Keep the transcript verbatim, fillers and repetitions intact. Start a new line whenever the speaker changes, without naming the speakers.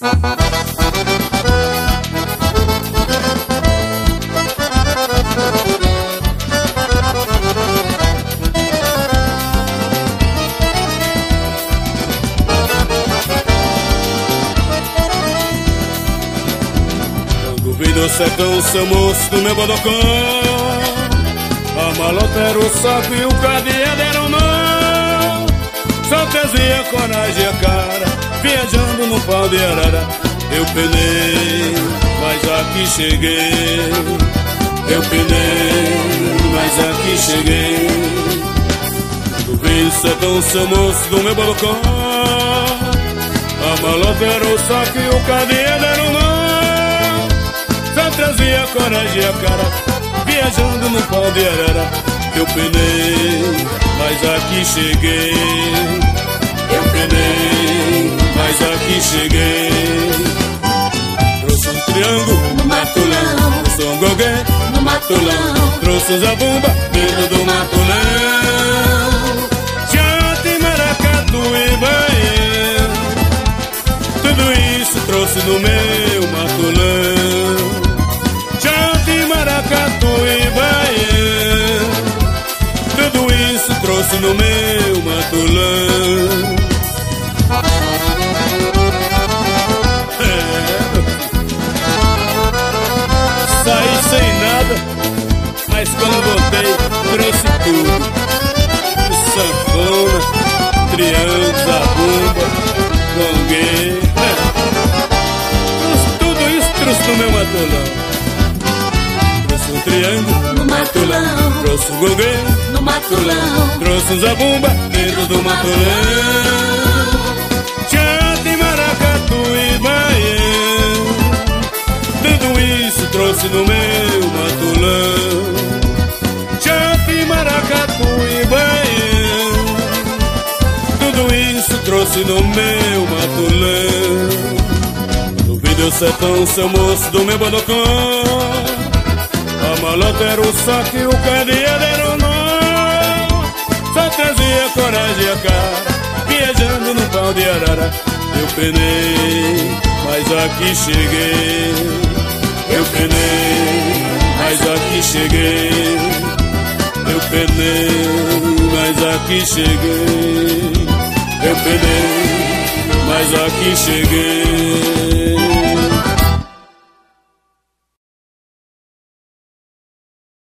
Do sertão, seu moço do meu bodocão. A malota era o saco e o cadeado era o mão. Só trazia coragem a cara, viajando no pau de arara. Eu penei, mas aqui cheguei. Eu penei, mas aqui cheguei. Do velho sertão, seu moço do meu bodocão. A malota era o saco e o cadeado era o mão. Só trazia coragem a cara, viajando no pau de arara. Eu penei, mas aqui cheguei. Eu penei, mas aqui cheguei. Trouxe um triângulo
no matulão,
trouxe um goguê
no matulão,
trouxe um zabumba dentro do matulão. Chante, maracatu e baião, tudo isso trouxe no meu matulão. Maracatu e baião, tudo isso trouxe no meu matulão. É. Saí sem nada, mas quando voltei trouxe tudo. Sanfona, triângulo, zabumba, gongue, é. Trouxe tudo isso, trouxe no meu matulão. Trouxe um triângulo
no matulão,
trouxe um gongue
no matulão,
trouxe um zabumba dentro do matulão. Chante, maracatu e baião, tudo isso trouxe no meu matulão. Chante, maracatu e baião, tudo isso trouxe no meu matulão. No vídeo sertão, seu moço do meu bodocão. A malota era o saco e o cadeado era o nó. Só trazia coragem a cara, viajando no pau de arara. Eu penei, mas aqui cheguei. Eu penei, mas aqui cheguei. Eu penei, mas aqui cheguei. Eu penei, mas aqui cheguei.